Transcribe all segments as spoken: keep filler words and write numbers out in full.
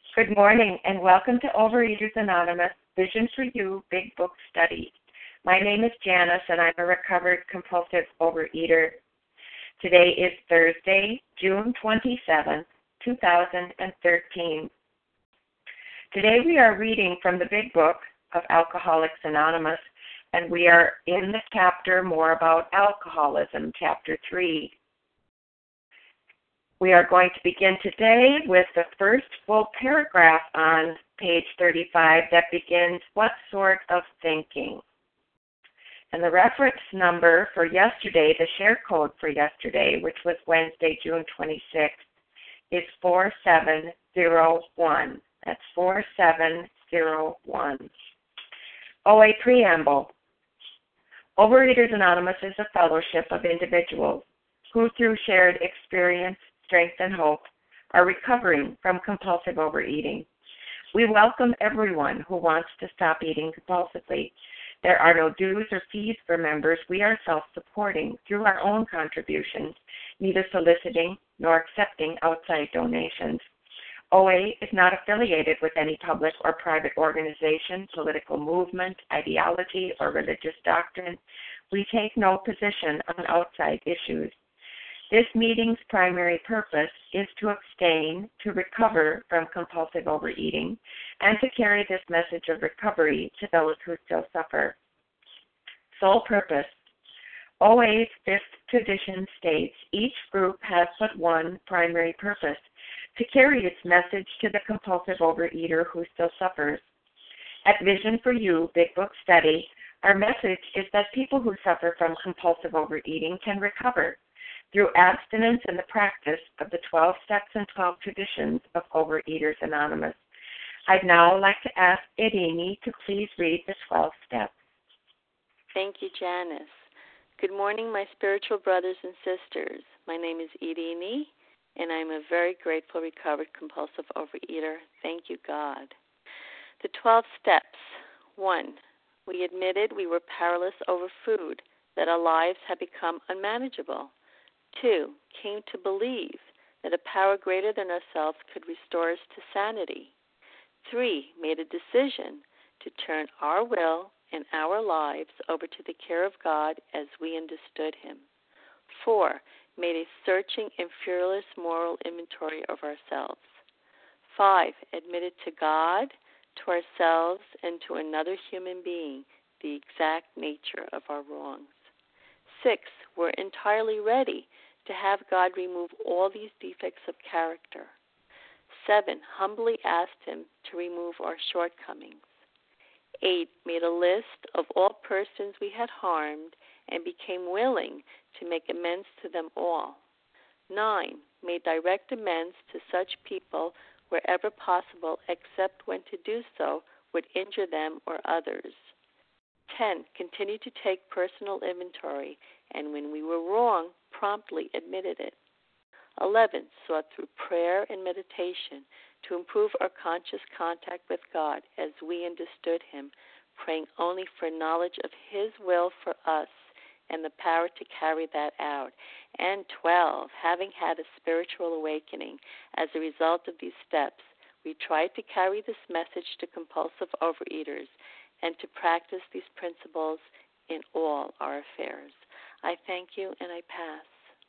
Good morning and welcome to Overeaters Anonymous Vision for You Big Book Study. My name is Janice and I'm a recovered compulsive overeater. Today is Thursday, June twenty-seventh, two thousand thirteen. Today we are reading from the Big Book of Alcoholics Anonymous, and we are in the chapter More About Alcoholism, Chapter three. We are going to begin today with the first full paragraph on page thirty-five that begins, "What sort of thinking?" And the reference number for yesterday, the share code for yesterday, which was Wednesday, June twenty-sixth, is four seven zero one. That's four seven zero one. O A Preamble. Overeaters Anonymous is a fellowship of individuals who, through shared experience, strength, and hope, are recovering from compulsive overeating. We welcome everyone who wants to stop eating compulsively. There are no dues or fees for members. We are self-supporting through our own contributions, neither soliciting nor accepting outside donations. O A is not affiliated with any public or private organization, political movement, ideology, or religious doctrine. We take no position on outside issues. This meeting's primary purpose is to abstain, to recover from compulsive overeating, and to carry this message of recovery to those who still suffer. Sole purpose. O A's fifth tradition states each group has but one primary purpose, to carry its message to the compulsive overeater who still suffers. At Vision for You Big Book Study, our message is that people who suffer from compulsive overeating can recover through abstinence and the practice of the twelve steps and twelve traditions of Overeaters Anonymous. I'd now like to ask Irini to please read the twelve steps. Thank you, Janice. Good morning, my spiritual brothers and sisters. My name is Irini, and I'm a very grateful recovered compulsive overeater. Thank you, God. The twelve steps. One, we admitted we were powerless over food, that our lives had become unmanageable. Two, came to believe that a power greater than ourselves could restore us to sanity. Three, made a decision to turn our will and our lives over to the care of God as we understood Him. Four, made a searching and fearless moral inventory of ourselves. Five, admitted to God, to ourselves, and to another human being the exact nature of our wrongs. Six, we're entirely ready to have God remove all these defects of character. Seven, humbly asked Him to remove our shortcomings. Eight, made a list of all persons we had harmed and became willing to make amends to them all. Nine, made direct amends to such people wherever possible, except when to do so would injure them or others. Ten, continued to take personal inventory, and when we were wrong, promptly admitted it. Eleven, sought through prayer and meditation to improve our conscious contact with God as we understood Him, praying only for knowledge of His will for us and the power to carry that out. And twelve, having had a spiritual awakening as a result of these steps, we tried to carry this message to compulsive overeaters and to practice these principles in all our affairs. I thank you, and I pass.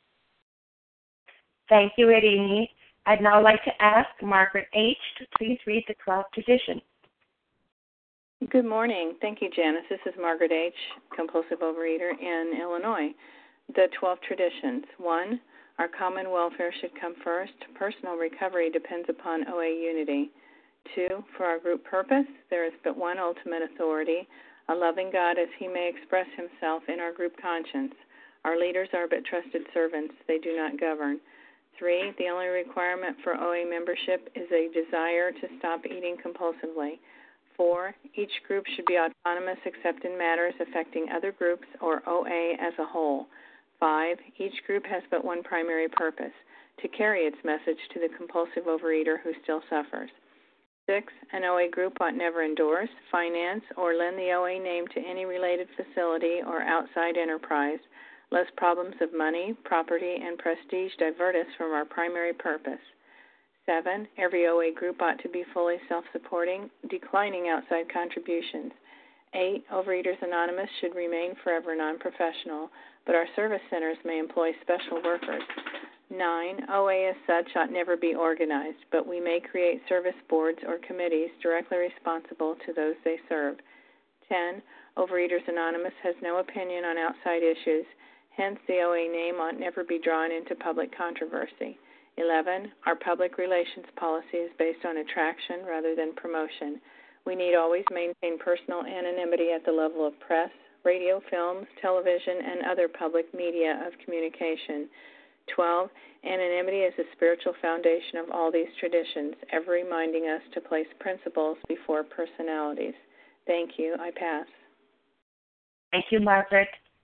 Thank you, Irini. I'd now like to ask Margaret H. to please read the twelfth tradition. Good morning. Thank you, Janice. This is Margaret H., compulsive overeater in Illinois. The twelve traditions. One, our common welfare should come first. Personal recovery depends upon O A unity. Two, for our group purpose, there is but one ultimate authority, a loving God as He may express Himself in our group conscience. Our leaders are but trusted servants. They do not govern. Three, the only requirement for O A membership is a desire to stop eating compulsively. Four, each group should be autonomous except in matters affecting other groups or O A as a whole. Five, each group has but one primary purpose, to carry its message to the compulsive overeater who still suffers. Six, an O A group ought never endorse, finance, or lend the O A name to any related facility or outside enterprise, lest problems of money, property, and prestige divert us from our primary purpose. Seven, every O A group ought to be fully self-supporting, declining outside contributions. Eight, Overeaters Anonymous should remain forever non-professional, but our service centers may employ special workers. Nine, O A as such ought never be organized, but we may create service boards or committees directly responsible to those they serve. Ten, Overeaters Anonymous has no opinion on outside issues, hence the O A name ought never be drawn into public controversy. Eleven, our public relations policy is based on attraction rather than promotion. We need always maintain personal anonymity at the level of press, radio, films, television, and other public media of communication. Twelve, anonymity is the spiritual foundation of all these traditions, ever reminding us to place principles before personalities. Thank you. I pass. Thank you, Margaret.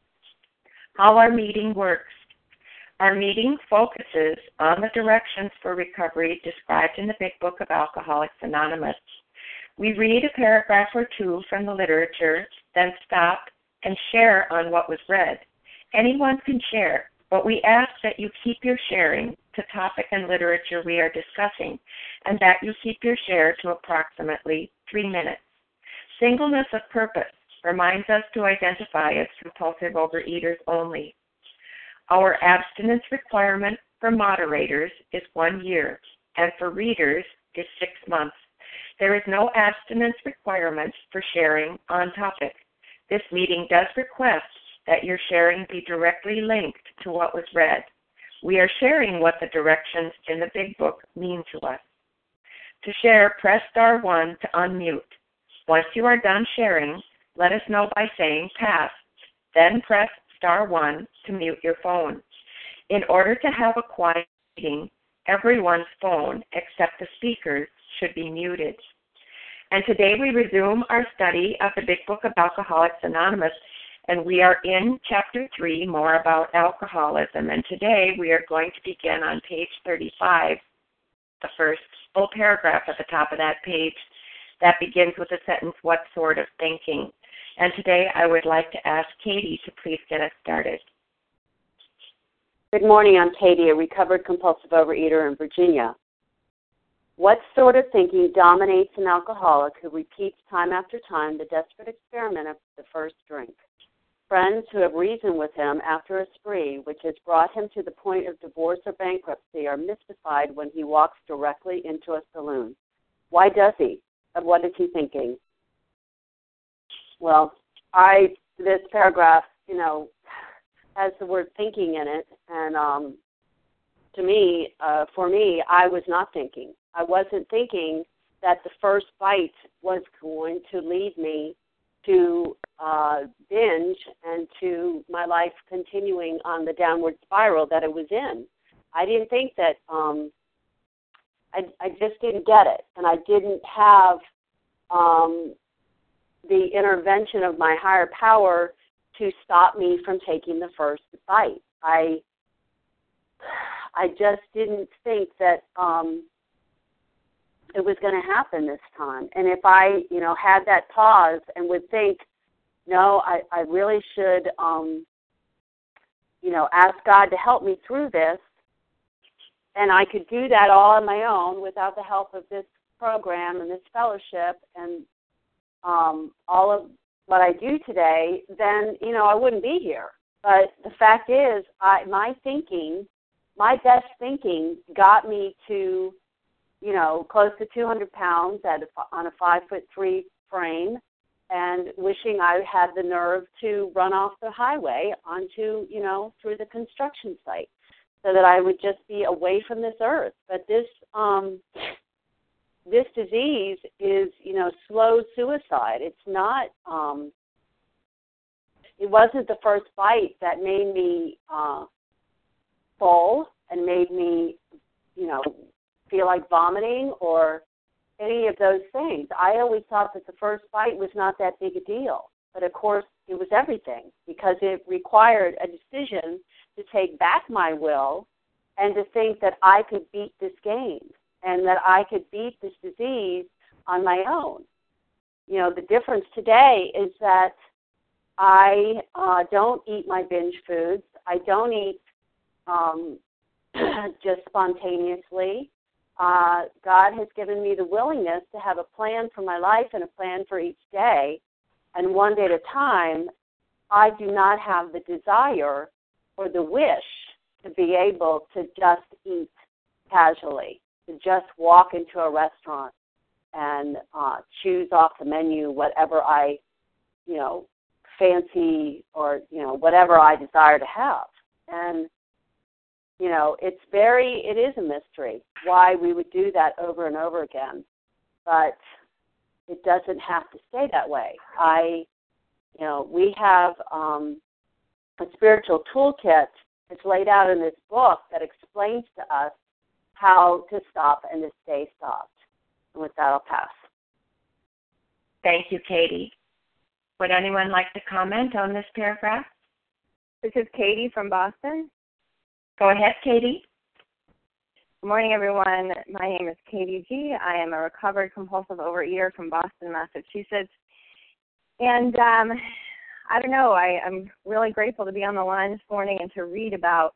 How our meeting works. Our meeting focuses on the directions for recovery described in the Big Book of Alcoholics Anonymous. We read a paragraph or two from the literature, then stop and share on what was read. Anyone can share, but we ask that you keep your sharing to topic and literature we are discussing, and that you keep your share to approximately three minutes. Singleness of purpose reminds us to identify as compulsive overeaters only. Our abstinence requirement for moderators is one year, and for readers is six months. There is no abstinence requirement for sharing on topic. This meeting does request that your sharing be directly linked to what was read. We are sharing what the directions in the Big Book mean to us. To share, press star one to unmute. Once you are done sharing, let us know by saying pass. Then press star one to mute your phone. In order to have a quiet meeting, everyone's phone except the speaker's should be muted. And today we resume our study of the Big Book of Alcoholics Anonymous, and we are in Chapter three, more about alcoholism. And today we are going to begin on page thirty-five, the first full paragraph at the top of that page that begins with the sentence, what sort of thinking? And today I would like to ask Katie to please get us started. Good morning, I'm Katie, a recovered compulsive overeater in Virginia. What sort of thinking dominates an alcoholic who repeats time after time the desperate experiment of the first drink? Friends who have reasoned with him after a spree, which has brought him to the point of divorce or bankruptcy, are mystified when he walks directly into a saloon. Why does he? And what is he thinking? Well, I this paragraph, you know, has the word thinking in it, and um, to me, uh, for me, I was not thinking. I wasn't thinking that the first bite was going to lead me to uh, binge and to my life continuing on the downward spiral that it was in. I didn't think that, um, I, I just didn't get it, and I didn't have um, the intervention of my higher power to stop me from taking the first bite. I I just didn't think that um, it was going to happen this time. And if I, you know, had that pause and would think, no, I, I really should, um, you know, ask God to help me through this, and I could do that all on my own without the help of this program and this fellowship and um, all of what I do today, then, you know, I wouldn't be here. But the fact is, I, my thinking, my best thinking got me to, you know, close to two hundred pounds at a, on a five foot three frame, and wishing I had the nerve to run off the highway onto, you know, through the construction site so that I would just be away from this earth. But this, um, this disease is, you know, slow suicide. It's not, um, it wasn't the first bite that made me uh, full and made me, you know, feel like vomiting or any of those things. I always thought that the first bite was not that big a deal. But, of course, it was everything because it required a decision to take back my will and to think that I could beat this game and that I could beat this disease on my own. You know, the difference today is that I uh, don't eat my binge foods. I don't eat um, just spontaneously. uh, God has given me the willingness to have a plan for my life and a plan for each day, and one day at a time. I do not have the desire or the wish to be able to just eat casually, to just walk into a restaurant and uh, choose off the menu whatever I, you know, fancy or, you know, whatever I desire to have. And, you know, it's very, it is a mystery why we would do that over and over again. But it doesn't have to stay that way. I, you know, we have um, a spiritual toolkit that's laid out in this book that explains to us how to stop and to stay stopped. And with that, I'll pass. Thank you, Katie. Would anyone like to comment on this paragraph? This is Katie from Boston. Go ahead, Katie. Good morning, everyone. My name is Katie G. I am a recovered compulsive overeater from Boston, Massachusetts. And um, I don't know, I, I'm really grateful to be on the line this morning and to read about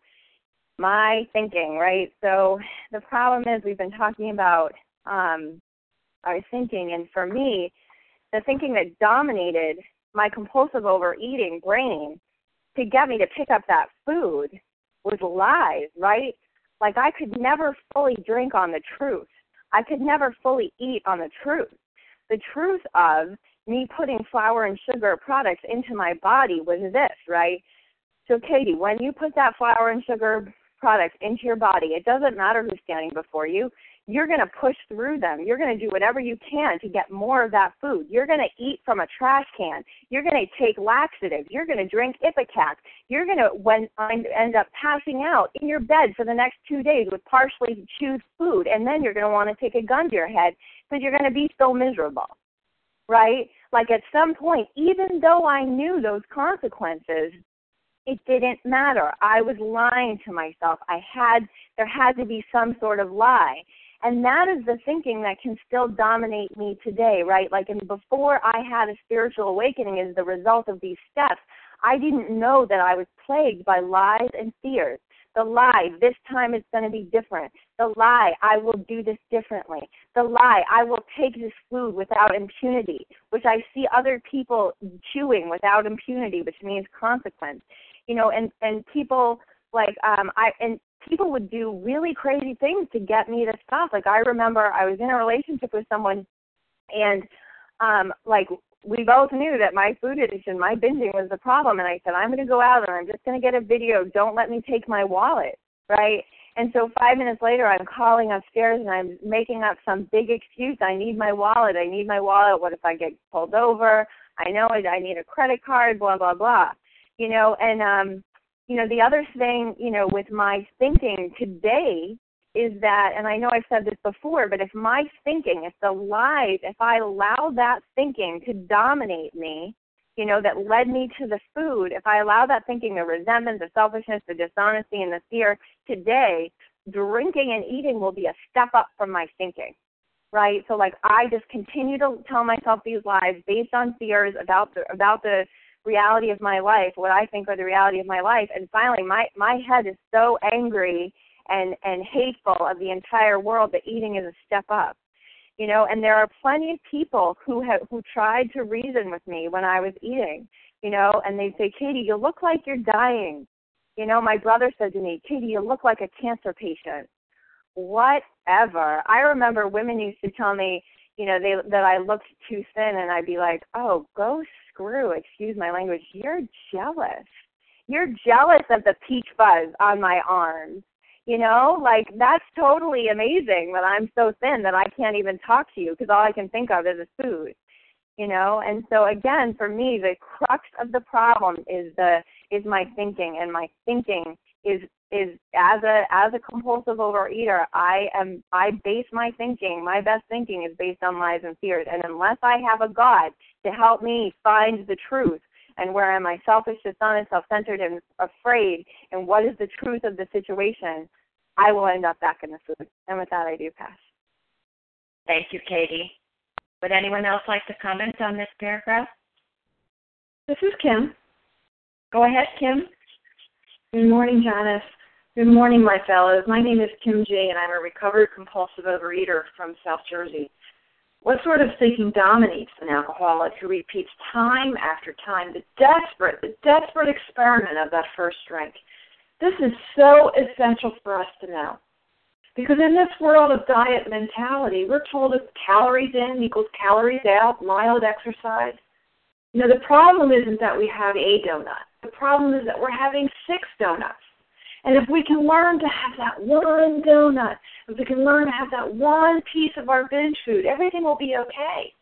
my thinking, right? So the problem is we've been talking about um, our thinking, and for me, the thinking that dominated my compulsive overeating brain to get me to pick up that food was lies, right? Like I could never fully drink on the truth. I could never fully eat on the truth. The truth of me putting flour and sugar products into my body was this, right? So, Katie, when you put that flour and sugar products into your body, it doesn't matter who's standing before you. You're going to push through them. You're going to do whatever you can to get more of that food. You're going to eat from a trash can. You're going to take laxatives. You're going to drink Ipecac. You're going to when, end up passing out in your bed for the next two days with partially chewed food, and then you're going to want to take a gun to your head because you're going to be so miserable, right? Like at some point, even though I knew those consequences, it didn't matter. I was lying to myself. I had, there had to be some sort of lie. And that is the thinking that can still dominate me today, right? Like, and before I had a spiritual awakening as the result of these steps, I didn't know that I was plagued by lies and fears. The lie, this time it's going to be different. The lie, I will do this differently. The lie, I will take this food without impunity, which I see other people chewing without impunity, which means consequence. You know, and, and people like, um, I, and people would do really crazy things to get me to stop. Like I remember I was in a relationship with someone and um, like we both knew that my food addiction, my binging was the problem. And I said, I'm going to go out and I'm just going to get a video. Don't let me take my wallet, right? And so five minutes later, I'm calling upstairs and I'm making up some big excuse. I need my wallet. I need my wallet. What if I get pulled over? I know I need a credit card, blah, blah, blah. You know, and, um, you know, the other thing, you know, with my thinking today is that, and I know I've said this before, but if my thinking, if the lies, if I allow that thinking to dominate me, you know, that led me to the food, if I allow that thinking, the resentment, the selfishness, the dishonesty, and the fear today, drinking and eating will be a step up from my thinking, right? So, like, I just continue to tell myself these lies based on fears about the, about the, reality of my life, what I think are the reality of my life, and finally my, my head is so angry and, and hateful of the entire world that eating is a step up. You know, and there are plenty of people who have who tried to reason with me when I was eating, you know, and they'd say, Katie, you look like you're dying. You know, my brother said to me, Katie, you look like a cancer patient. Whatever. I remember women used to tell me, you know, they, that I looked too thin, and I'd be like, oh, go screw, excuse my language, you're jealous. You're jealous of the peach fuzz on my arms. You know, like, that's totally amazing that I'm so thin that I can't even talk to you because all I can think of is a food, you know. And so, again, for me, the crux of the problem is the is my thinking, and my thinking is is as a as a compulsive overeater, I am I base my thinking, my best thinking is based on lies and fears. And unless I have a God to help me find the truth, and where am I selfish, dishonest, self-centered, and afraid, and what is the truth of the situation, I will end up back in the food. And with that, I do pass. Thank you, Katie. Would anyone else like to comment on this paragraph? This is Kim. Go ahead, Kim. Good morning, Janice. Good morning, my fellows. My name is Kim J., and I'm a recovered compulsive overeater from South Jersey. What sort of thinking dominates an alcoholic who repeats time after time the desperate, the desperate experiment of that first drink? This is so essential for us to know. Because in this world of diet mentality, we're told that calories in equals calories out, mild exercise. You know, the problem isn't that we have a donut. The problem is that we're having six donuts. And if we can learn to have that one donut, if we can learn to have that one piece of our binge food, everything will be okay.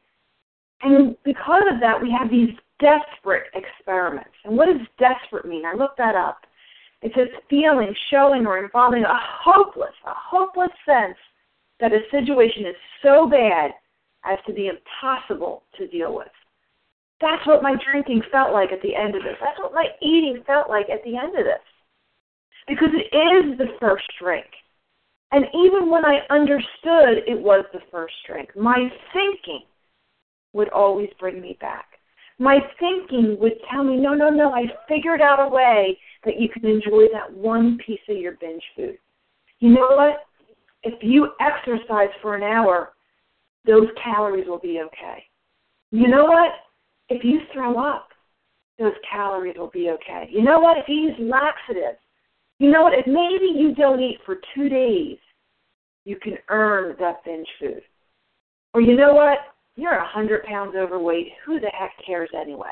And because of that, we have these desperate experiments. And what does desperate mean? I looked that up. It says feeling, showing, or involving a hopeless, a hopeless sense that a situation is so bad as to be impossible to deal with. That's what my drinking felt like at the end of this. That's what my eating felt like at the end of this. Because it is the first drink. And even when I understood it was the first drink, my thinking would always bring me back. My thinking would tell me, no, no, no, I figured out a way that you can enjoy that one piece of your binge food. You know what? If you exercise for an hour, those calories will be okay. You know what? If you throw up, those calories will be okay. You know what? If you use laxatives, you know what? If maybe you don't eat for two days, you can earn that binge food. Or you know what? You're one hundred pounds overweight. Who the heck cares anyway?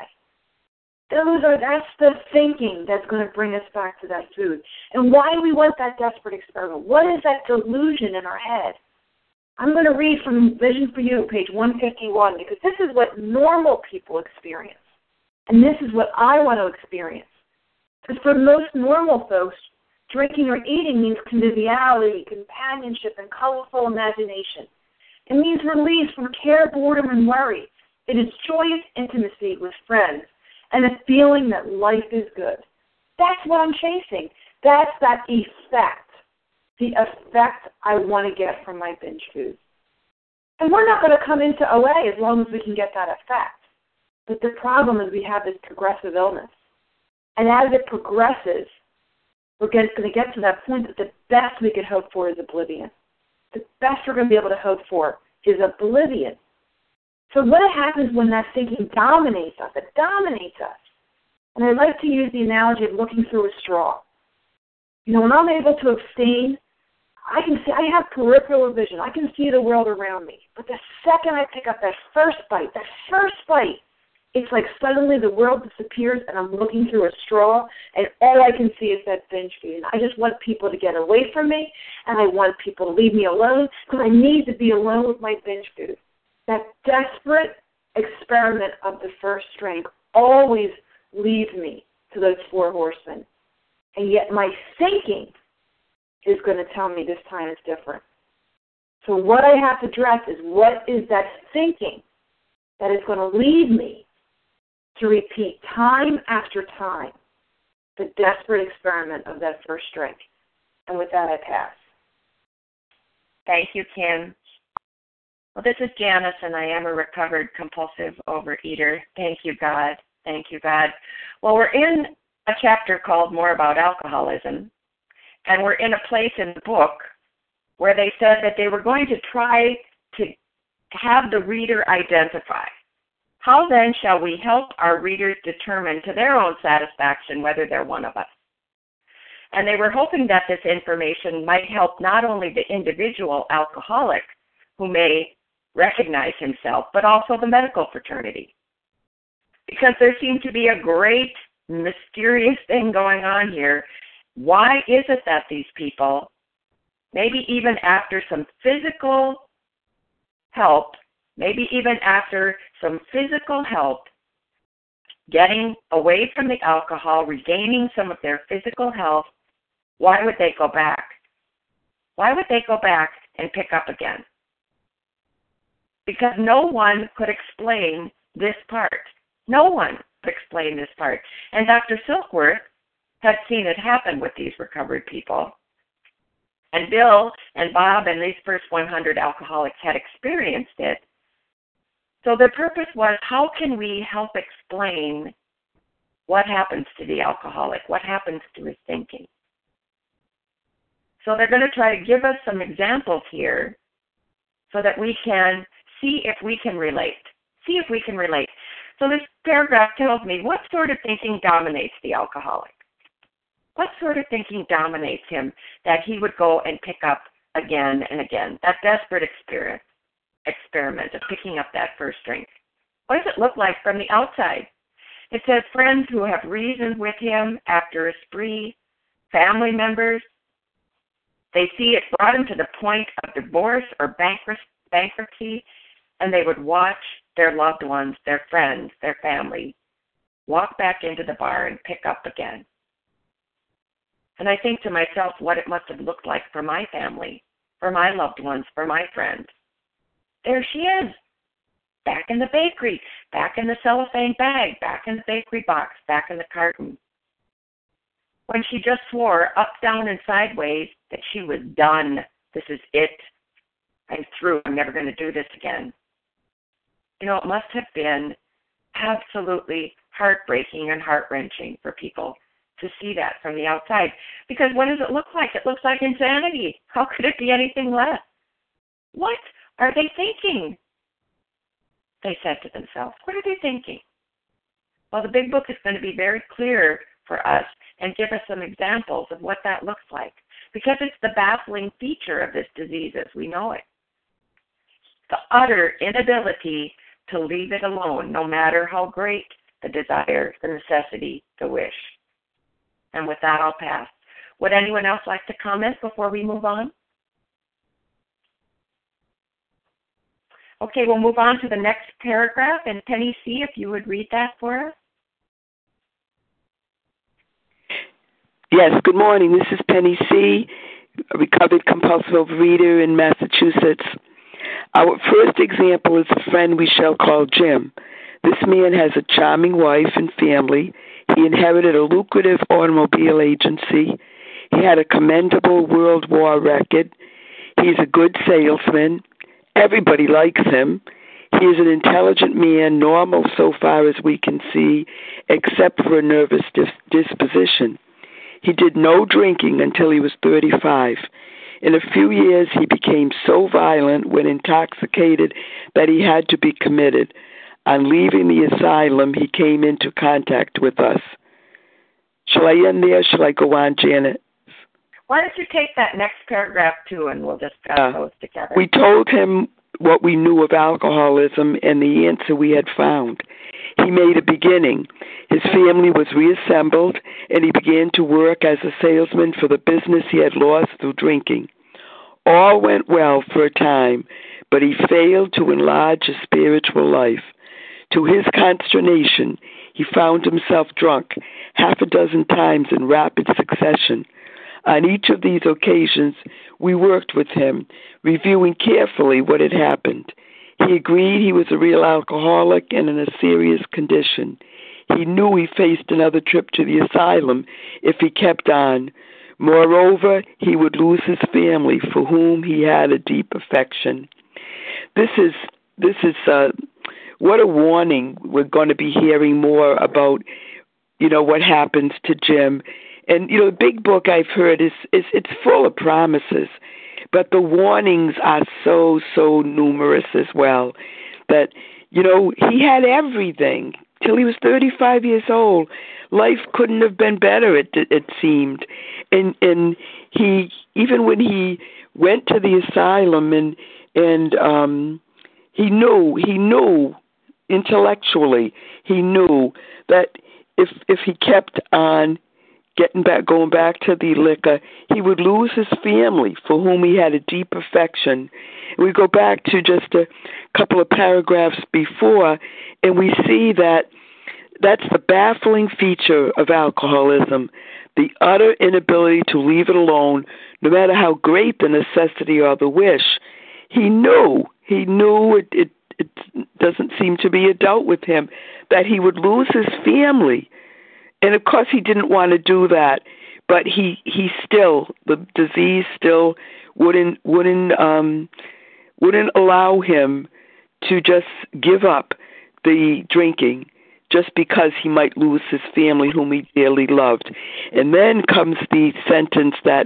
Those are, that's the thinking that's going to bring us back to that food. And why do we want that desperate experiment? What is that delusion in our head? I'm going to read from Vision for You, page one fifty-one, because this is what normal people experience. And this is what I want to experience. Because for most normal folks, drinking or eating means conviviality, companionship, and colorful imagination. It means release from care, boredom, and worry. It is joyous intimacy with friends and a feeling that life is good. That's what I'm chasing. That's that effect, the effect I want to get from my binge food. And we're not going to come into O A as long as we can get that effect. But the problem is we have this progressive illness. And as it progresses, we're going to get to that point that the best we could hope for is oblivion. The best we're going to be able to hope for is oblivion. So what happens when that thinking dominates us? It dominates us. And I like to use the analogy of looking through a straw. You know, when I'm able to abstain, I can see, I have peripheral vision. I can see the world around me. But the second I pick up that first bite, that first bite, it's like suddenly the world disappears and I'm looking through a straw and all I can see is that binge food. And I just want people to get away from me and I want people to leave me alone because I need to be alone with my binge food. That desperate experiment of the first drink always leads me to those four horsemen. And yet my thinking is going to tell me this time is different. So what I have to address is what is that thinking that is going to lead me to repeat time after time the desperate experiment of that first drink. And with that, I pass. Thank you, Kim. Well, this is Janice, and I am a recovered compulsive overeater. Thank you, God. Thank you, God. Well, we're in a chapter called More About Alcoholism, and we're in a place in the book where they said that they were going to try to have the reader identify. How then shall we help our readers determine to their own satisfaction whether they're one of us? And they were hoping that this information might help not only the individual alcoholic who may recognize himself, but also the medical fraternity. Because there seemed to be a great mysterious thing going on here. Why is it that these people, maybe even after some physical help, maybe even after some physical help, getting away from the alcohol, regaining some of their physical health, why would they go back? Why would they go back and pick up again? Because no one could explain this part. No one could explain this part. And Doctor Silkworth had seen it happen with these recovered people. And Bill and Bob and these first one hundred alcoholics had experienced it. So the purpose was, how can we help explain what happens to the alcoholic, what happens to his thinking? So they're going to try to give us some examples here so that we can see if we can relate. See if we can relate. So this paragraph tells me what sort of thinking dominates the alcoholic. What sort of thinking dominates him that he would go and pick up again and again? That desperate experiment, experiment of picking up that first drink. What does it look like from the outside? It says friends who have reasoned with him after a spree, family members. They see it brought him to the point of divorce or bankruptcy, and they would watch their loved ones, their friends, their family, walk back into the bar and pick up again. And I think to myself what it must have looked like for my family, for my loved ones, for my friends. There she is, back in the bakery, back in the cellophane bag, back in the bakery box, back in the carton. When she just swore up, down, and sideways that she was done. This is it. I'm through. I'm never going to do this again. You know, it must have been absolutely heartbreaking and heart-wrenching for people to see that from the outside. Because what does it look like? It looks like insanity. How could it be anything less? What are they thinking? They said to themselves. What are they thinking? Well, the big book is going to be very clear for us and give us some examples of what that looks like. Because it's the baffling feature of this disease as we know it. The utter inability to leave it alone, no matter how great the desire, the necessity, the wish. And with that, I'll pass. Would anyone else like to comment before we move on? Okay, we'll move on to the next paragraph. And Penny C., if you would read that for us. Yes, good morning. This is Penny C., a recovered compulsive overeater in Massachusetts. Our first example is a friend we shall call Jim. This man has a charming wife and family. He inherited a lucrative automobile agency. He had a commendable World War record. He's a good salesman. Everybody likes him. He is an intelligent man, normal so far as we can see, except for a nervous dis- disposition. He did no drinking until he was thirty-five. In a few years, he became so violent when intoxicated that he had to be committed. On leaving the asylum, he came into contact with us. Shall I end there? Shall I go on, Janet? Why don't you take that next paragraph, too, and we'll discuss uh, those together. We told him what we knew of alcoholism and the answer we had found. He made a beginning. His family was reassembled, and he began to work as a salesman for the business he had lost through drinking. All went well for a time, but he failed to enlarge his spiritual life. To his consternation, he found himself drunk half a dozen times in rapid succession. On each of these occasions, we worked with him, reviewing carefully what had happened. He agreed he was a real alcoholic and in a serious condition. He knew he faced another trip to the asylum if he kept on. Moreover, he would lose his family, for whom he had a deep affection. This is this is uh, what a warning. We're going to be hearing more about, you know, what happens to Jim. And, you know, the big book I've heard is, is it's full of promises, but the warnings are so, so numerous as well that, you know, he had everything till he was thirty-five years old. Life couldn't have been better, it, it seemed. And, and he, even when he went to the asylum and, and um, he knew, he knew intellectually, he knew that if, if he kept on getting back, going back to the liquor, he would lose his family, for whom he had a deep affection. We go back to just a couple of paragraphs before, and we see that that's the baffling feature of alcoholism, the utter inability to leave it alone, no matter how great the necessity or the wish. He knew, he knew it, it, it doesn't seem to be a doubt with him, that he would lose his family. And of course he didn't want to do that, but he, he still, the disease still wouldn't, wouldn't, um, wouldn't allow him to just give up the drinking just because he might lose his family whom he dearly loved. And then comes the sentence that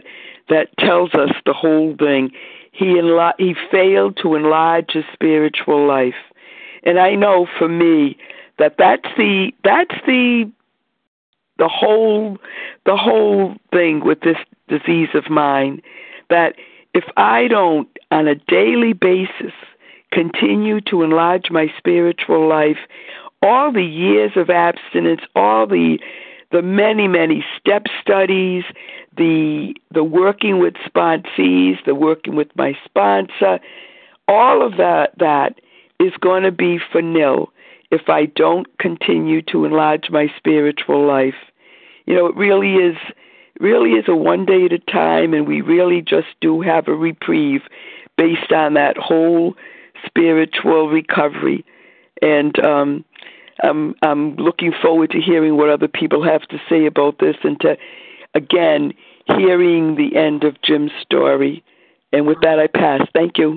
that tells us the whole thing. He enla- he failed to enlarge his spiritual life. And I know for me that that's the that's the the whole the whole thing with this disease of mine, that if I don't on a daily basis continue to enlarge my spiritual life, all the years of abstinence, all the the many, many step studies, the the working with sponsees, the working with my sponsor, all of that that is going to be for nil if I don't continue to enlarge my spiritual life. You know, it really is really is a one day at a time, and we really just do have a reprieve based on that whole spiritual recovery. And um, I'm, I'm looking forward to hearing what other people have to say about this, and to, again, hearing the end of Jim's story. And with that, I pass. Thank you.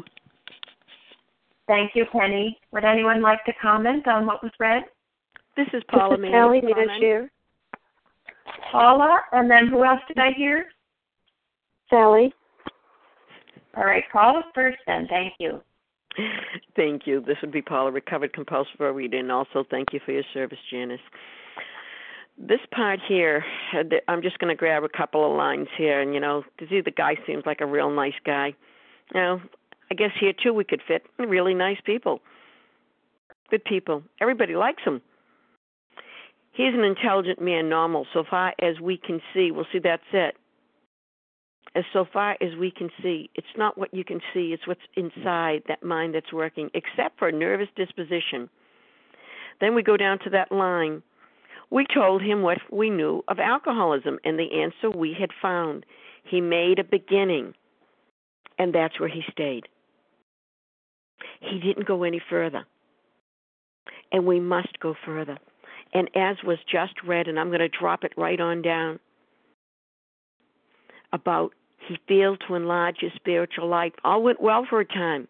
Thank you, Penny. Would anyone like to comment on what was read? This is Paula. This is Sally. Need a share? Paula, and then who else did I hear? Sally. All right, Paula first then. Thank you. Thank you. This would be Paula, recovered compulsive overeater, and also thank you for your service, Janice. This part here, I'm just going to grab a couple of lines here, and, you know, to see the guy seems like a real nice guy. You know, I guess here, too, we could fit really nice people. Good people. Everybody likes him. He's an intelligent man, normal, so far as we can see. We'll see that's it. As so far as we can see, it's not what you can see, it's what's inside that mind that's working, except for a nervous disposition. Then we go down to that line. We told him what we knew of alcoholism and the answer we had found. He made a beginning, and that's where he stayed. He didn't go any further, and we must go further. And as was just read, and I'm going to drop it right on down, about he failed to enlarge his spiritual life. All went well for a time.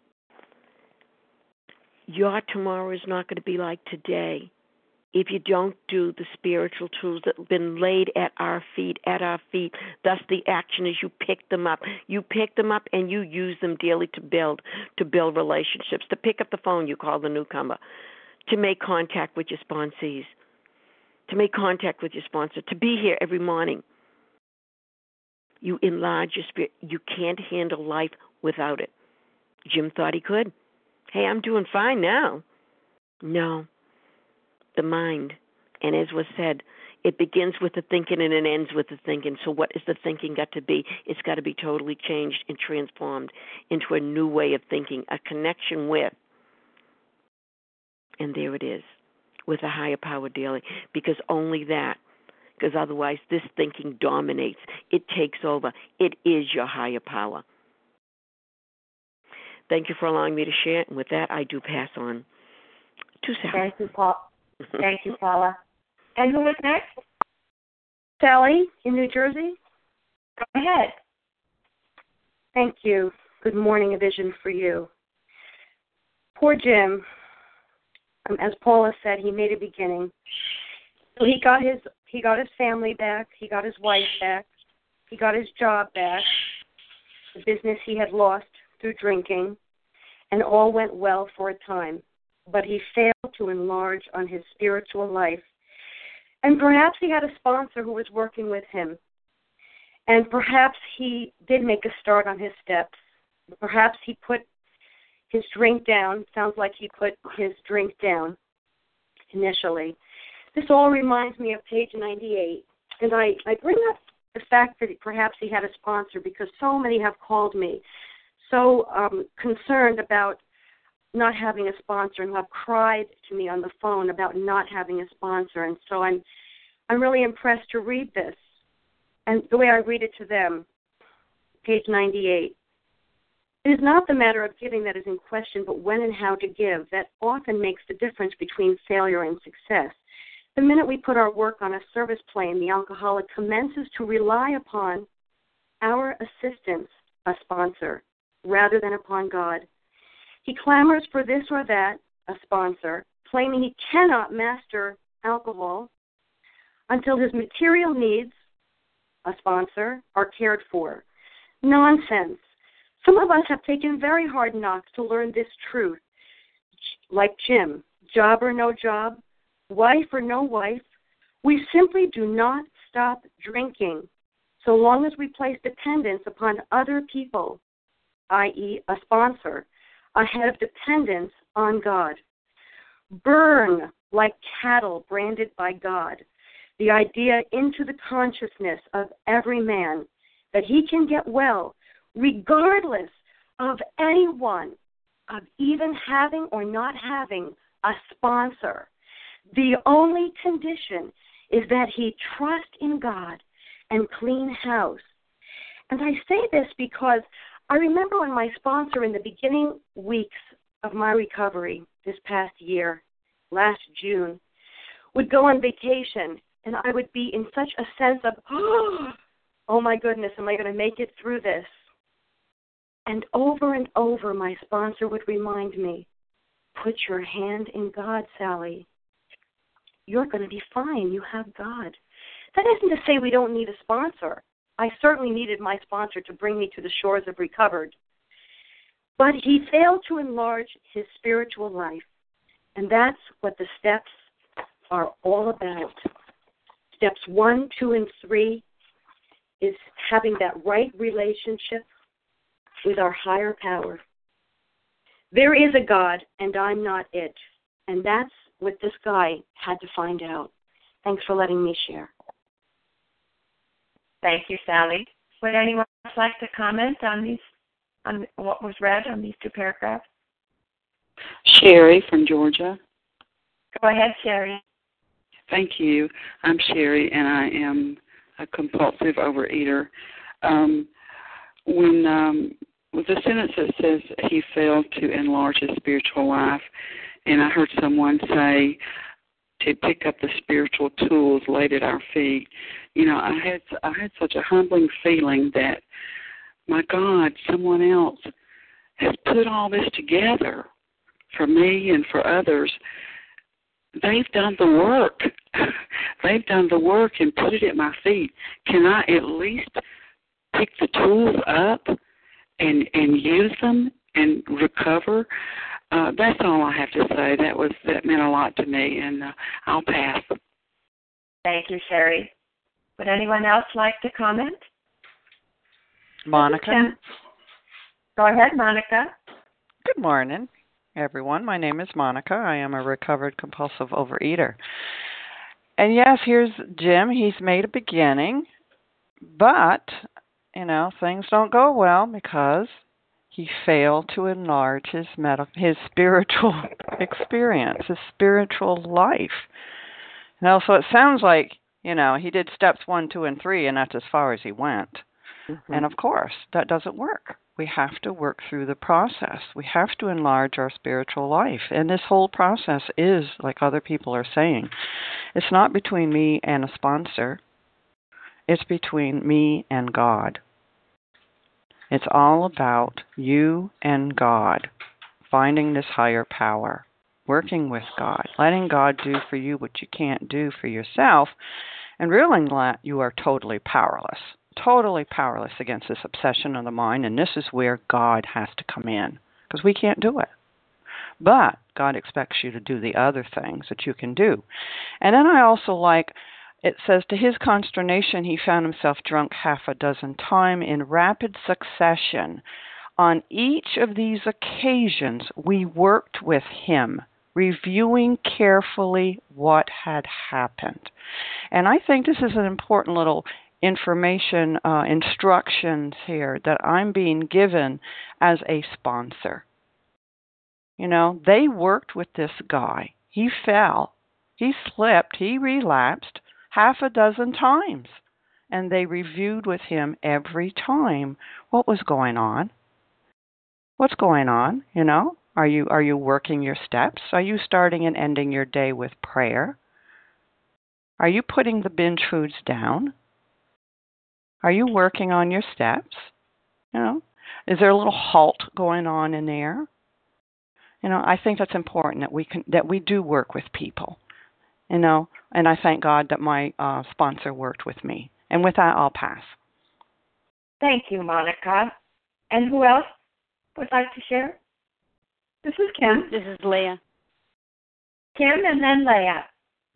Your tomorrow is not going to be like today if you don't do the spiritual tools that have been laid at our feet, at our feet. Thus the action is you pick them up. You pick them up and you use them daily to build, to build relationships, to pick up the phone you call the newcomer, to make contact with your sponsees, to make contact with your sponsor, to be here every morning. You enlarge your spirit. You can't handle life without it. Jim thought he could. Hey, I'm doing fine now. No. The mind. And as was said, it begins with the thinking and it ends with the thinking. So what is the thinking got to be? It's got to be totally changed and transformed into a new way of thinking, a connection with. And there it is, with a higher power daily. Because only that. Because otherwise this thinking dominates. It takes over. It is your higher power. Thank you for allowing me to share. And with that, I do pass on to Sally. Thank you, Paul. Thank you, Paula. And who is next? Sally in New Jersey. Go ahead. Thank you. Good morning, A Vision for You. Poor Jim. Um, as Paula said, he made a beginning. So he got his he got his family back. He got his wife back. He got his job back. The business he had lost through drinking, and all went well for a time. But he failed to enlarge on his spiritual life. And perhaps he had a sponsor who was working with him. And perhaps he did make a start on his steps. Perhaps he put his drink down. Sounds like he put his drink down initially. This all reminds me of page ninety-eight. And I, I bring up the fact that perhaps he had a sponsor because so many have called me so um, concerned about not having a sponsor and who have cried to me on the phone about not having a sponsor. And so I'm I'm really impressed to read this. And the way I read it to them, page ninety-eight. It is not the matter of giving that is in question, but when and how to give. That often makes the difference between failure and success. The minute we put our work on a service plane, the alcoholic commences to rely upon our assistance, a sponsor, rather than upon God. He clamors for this or that, a sponsor, claiming he cannot master alcohol until his material needs, a sponsor, are cared for. Nonsense. Some of us have taken very hard knocks to learn this truth. Like Jim, job or no job, wife or no wife, we simply do not stop drinking so long as we place dependence upon other people, that is a sponsor, ahead of dependence on God. Burn like cattle branded by God the idea into the consciousness of every man that he can get well regardless of anyone, of even having or not having a sponsor. The only condition is that he trust in God and clean house. And I say this because I remember when my sponsor in the beginning weeks of my recovery this past year, last June, would go on vacation, and I would be in such a sense of, oh my goodness, am I going to make it through this? And over and over, my sponsor would remind me, put your hand in God, Sally. You're going to be fine. You have God. That isn't to say we don't need a sponsor. I certainly needed my sponsor to bring me to the shores of recovered. But he failed to enlarge his spiritual life. And that's what the steps are all about. Steps one, two, and three is having that right relationship with our higher power. There is a God, and I'm not it. And that's what this guy had to find out. Thanks for letting me share. Thank you, Sally. Would anyone else like to comment on these, on what was read on these two paragraphs? Sherry from Georgia. Go ahead, Sherry. Thank you. I'm Sherry, and I am a compulsive overeater. Um, when um, with the sentence that says he failed to enlarge his spiritual life, and I heard someone say to pick up the spiritual tools laid at our feet. You know, I had I had such a humbling feeling that, my God, someone else has put all this together for me and for others. They've done the work. They've done the work and put it at my feet. Can I at least pick the tools up and and use them and recover? Uh, that's all I have to say. That was that meant a lot to me, and uh, I'll pass. Thank you, Sherry. Would anyone else like to comment? Monica. Go ahead, Monica. Good morning, everyone. My name is Monica. I am a recovered compulsive overeater. And yes, here's Jim. He's made a beginning, but, you know, things don't go well because he failed to enlarge his med- his spiritual experience, his spiritual life. You know, so it sounds like, you know, he did steps one, two, and three, and that's as far as he went. Mm-hmm. And of course, that doesn't work. We have to work through the process. We have to enlarge our spiritual life. And this whole process is, like other people are saying, it's not between me and a sponsor. It's between me and God. It's all about you and God, finding this higher power, working with God, letting God do for you what you can't do for yourself, and realizing that you are totally powerless, totally powerless against this obsession of the mind, and this is where God has to come in, because we can't do it. But God expects you to do the other things that you can do. And then I also like, it says, to his consternation, he found himself drunk half a dozen times in rapid succession. On each of these occasions, we worked with him, reviewing carefully what had happened. And I think this is an important little information, uh, instructions here that I'm being given as a sponsor. You know, they worked with this guy. He fell. He slipped. He relapsed half a dozen times. And they reviewed with him every time what was going on. What's going on, you know? Are you are you working your steps? Are you starting and ending your day with prayer? Are you putting the binge foods down? Are you working on your steps? You know, is there a little halt going on in there? You know, I think that's important that we can that we do work with people. You know, and I thank God that my uh, sponsor worked with me. And with that, I'll pass. Thank you, Monica. And who else would like to share? This is Kim. This is Leah. Kim and then Leah.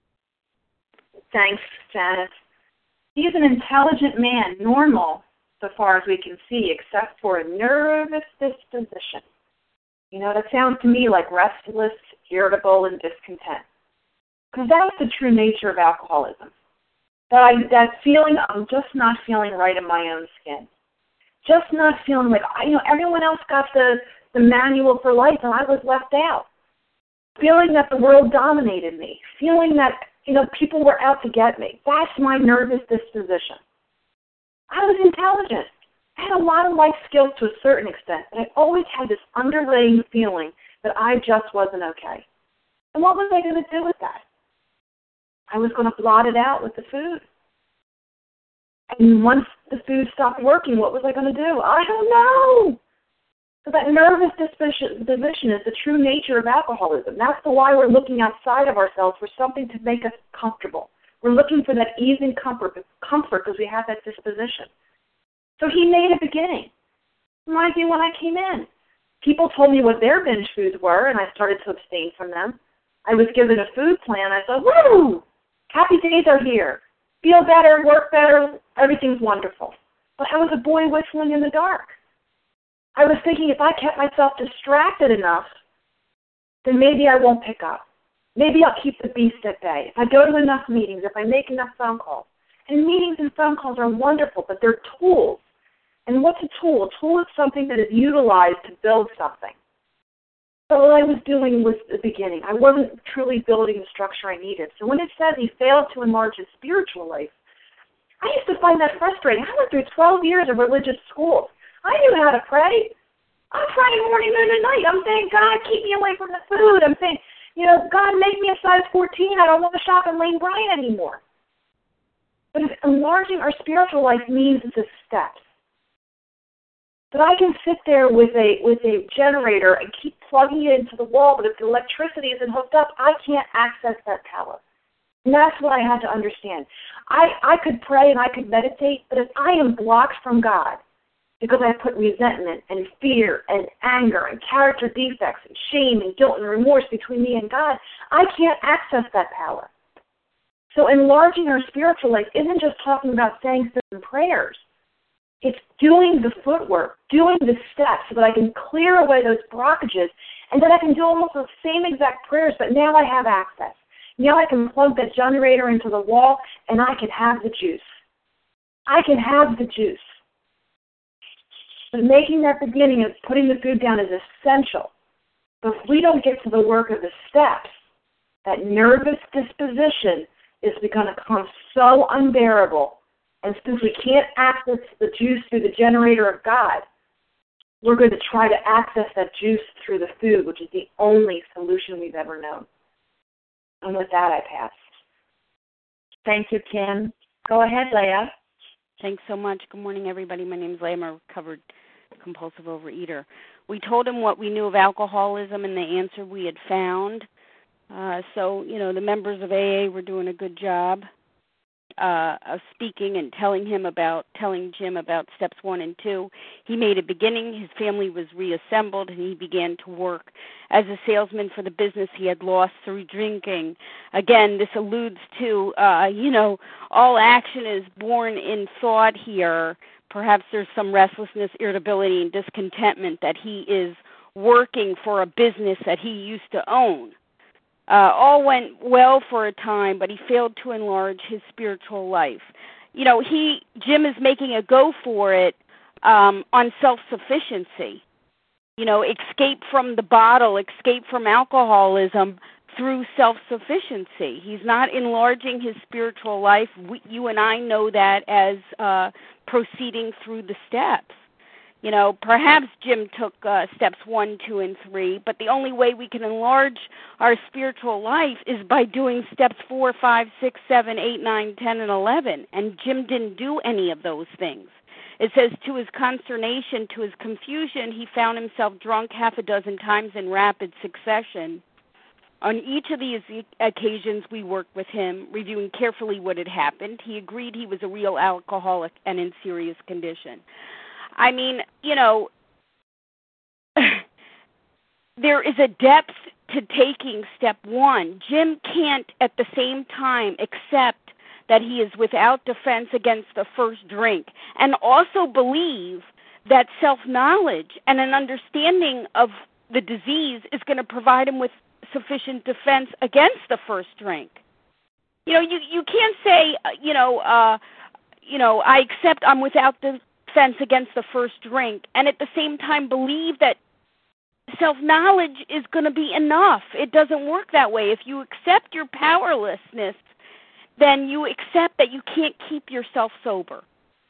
Thanks, Janice. He's an intelligent man, normal so far as we can see, except for a nervous disposition. You know, that sounds to me like restless, irritable, and discontent. Because that's the true nature of alcoholism. That, I, that feeling of just not feeling right in my own skin. Just not feeling like, you know, everyone else got the, the manual for life and I was left out. Feeling that the world dominated me. Feeling that, you know, people were out to get me. That's my nervous disposition. I was intelligent. I had a lot of life skills to a certain extent, but I always had this underlying feeling that I just wasn't okay. And what was I going to do with that? I was going to blot it out with the food. And once the food stopped working, what was I going to do? I don't know. So that nervous disposition is the true nature of alcoholism. That's the why we're looking outside of ourselves for something to make us comfortable. We're looking for that ease and comfort, comfort because we have that disposition. So he made a beginning. Reminds me when I came in. People told me what their binge foods were, and I started to abstain from them. I was given a food plan. I thought, woo, happy days are here. Feel better, work better, everything's wonderful. But I was a boy whistling in the dark. I was thinking if I kept myself distracted enough, then maybe I won't pick up. Maybe I'll keep the beast at bay. If I go to enough meetings, if I make enough phone calls. And meetings and phone calls are wonderful, but they're tools. And what's a tool? A tool is something that is utilized to build something. So what I was doing was the beginning. I wasn't truly building the structure I needed. So when it says he failed to enlarge his spiritual life, I used to find that frustrating. I went through twelve years of religious schools. I knew how to pray. I'm praying morning, noon, and night. I'm saying, God, keep me away from the food. I'm saying, you know, God, make me a size fourteen. I don't want to shop in Lane Bryant anymore. But if enlarging our spiritual life means it's a step. That I can sit there with a with a generator and keep plugging it into the wall, but if the electricity isn't hooked up, I can't access that power. And that's what I had to understand. I, I could pray and I could meditate, but if I am blocked from God because I put resentment and fear and anger and character defects and shame and guilt and remorse between me and God, I can't access that power. So enlarging our spiritual life isn't just talking about saying certain prayers. It's doing the footwork, doing the steps so that I can clear away those blockages, and then I can do almost the same exact prayers, but now I have access. Now I can plug that generator into the wall, and I can have the juice. I can have the juice. But making that beginning of putting the food down is essential. But if we don't get to the work of the steps, that nervous disposition is going to become so unbearable. And since we can't access the juice through the generator of God, we're going to try to access that juice through the food, which is the only solution we've ever known. And with that, I pass. Thank you, Kim. Go ahead, Leah. Thanks so much. Good morning, everybody. My name is Leah. I'm a recovered compulsive overeater. We told him what we knew of alcoholism and the answer we had found. Uh, so, you know, the members of A A were doing a good job uh, of speaking and telling him about, telling Jim about steps one and two. He made a beginning. His family was reassembled, and he began to work as a salesman for the business he had lost through drinking. Again, this alludes to, uh, you know, all action is born in thought here. Perhaps there's some restlessness, irritability, and discontentment that he is working for a business that he used to own. Uh, all went well for a time, but he failed to enlarge his spiritual life. You know, he Jim is making a go for it um, on self-sufficiency. You know, escape from the bottle, escape from alcoholism through self-sufficiency. He's not enlarging his spiritual life. We, you and I know that as uh, proceeding through the steps. You know, perhaps Jim took uh, steps one, two, and three, but the only way we can enlarge our spiritual life is by doing steps four, five, six, seven, eight, nine, ten, and eleven. And Jim didn't do any of those things. It says, to his consternation, to his confusion, he found himself drunk half a dozen times in rapid succession. On each of these occasions, we worked with him, reviewing carefully what had happened. He agreed he was a real alcoholic and in serious condition. I mean, you know, there is a depth to taking step one. Jim can't at the same time accept that he is without defense against the first drink and also believe that self-knowledge and an understanding of the disease is going to provide him with sufficient defense against the first drink. You know, you, you can't say, uh, you know, uh, you know, I accept I'm without defense against the first drink and at the same time believe that self-knowledge is going to be enough. It doesn't work that way. If you accept your powerlessness, then you accept that you can't keep yourself sober.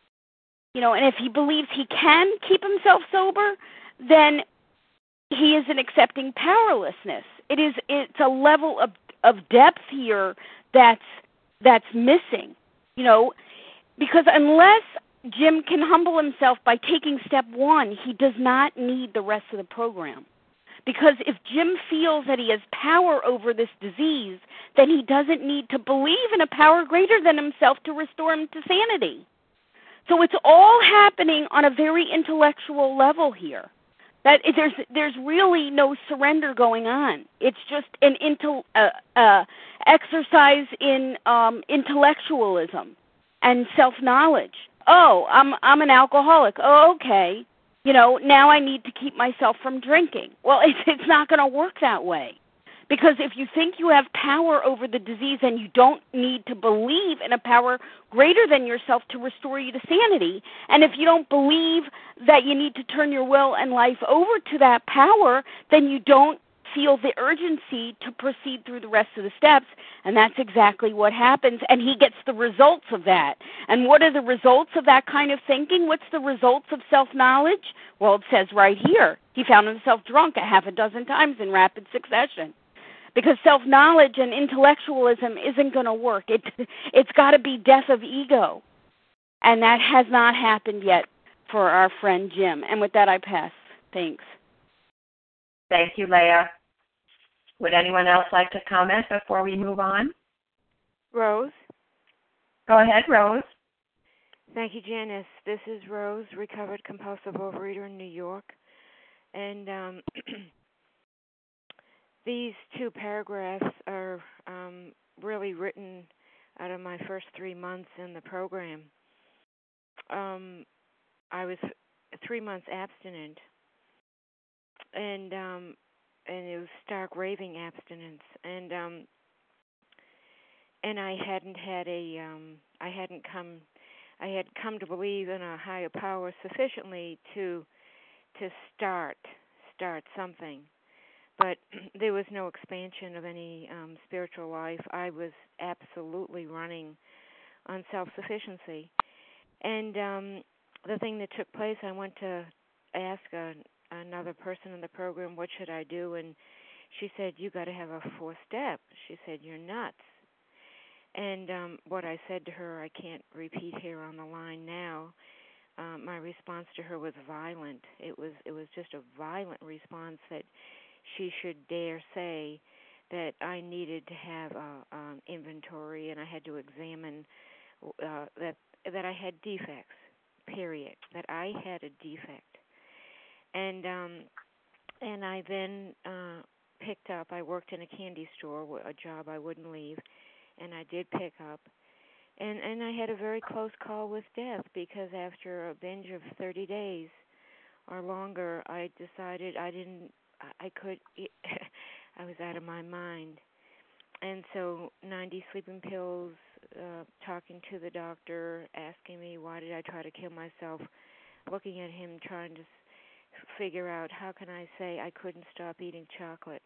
You know, and if he believes he can keep himself sober, then he isn't accepting powerlessness. It is it's a level of of depth here that's that's missing. You know, because unless Jim can humble himself by taking step one, he does not need the rest of the program. Because if Jim feels that he has power over this disease, then he doesn't need to believe in a power greater than himself to restore him to sanity. So it's all happening on a very intellectual level here. That there's there's really no surrender going on. It's just an intel, uh, uh, exercise in um, intellectualism and self-knowledge. Oh, I'm I'm an alcoholic. Oh, okay. You know, now I need to keep myself from drinking. Well, it's it's not going to work that way. Because if you think you have power over the disease and you don't need to believe in a power greater than yourself to restore you to sanity, and if you don't believe that you need to turn your will and life over to that power, then you don't feel the urgency to proceed through the rest of the steps, and that's exactly what happens, and he gets the results of that. And what are the results of that kind of thinking? What's the results of self-knowledge? Well, it says right here, he found himself drunk a half a dozen times in rapid succession. Because self-knowledge and intellectualism isn't going to work. It, it's got to be death of ego. And that has not happened yet for our friend Jim. And with that, I pass. Thanks. Thank you, Leah. Would anyone else like to comment before we move on? Rose? Go ahead, Rose. Thank you, Janice. This is Rose, recovered compulsive overeater in New York. And um, these two paragraphs are um, really written out of my first three months in the program. Um, I was three months abstinent, and um, and it was stark raving abstinence, and um, and I hadn't had a um, I hadn't come I had come to believe in a higher power sufficiently to to start start something. But there was no expansion of any um, spiritual life. I was absolutely running on self-sufficiency. And um, the thing that took place, I went to ask a, another person in the program, what should I do? And she said, you got to have a fourth step. She said, you're nuts. And um, what I said to her, I can't repeat here on the line now. Um, my response to her was violent. It was it was just a violent response that she should dare say that I needed to have an inventory and I had to examine uh, that that I had defects, period, that I had a defect. And um, and I then uh, picked up, I worked in a candy store, a job I wouldn't leave, and I did pick up. And, and I had a very close call with death because after a binge of thirty days or longer, I decided I didn't, I could, I was out of my mind. And so ninety sleeping pills, uh, talking to the doctor, asking me why did I try to kill myself, looking at him trying to figure out how can I say I couldn't stop eating chocolate.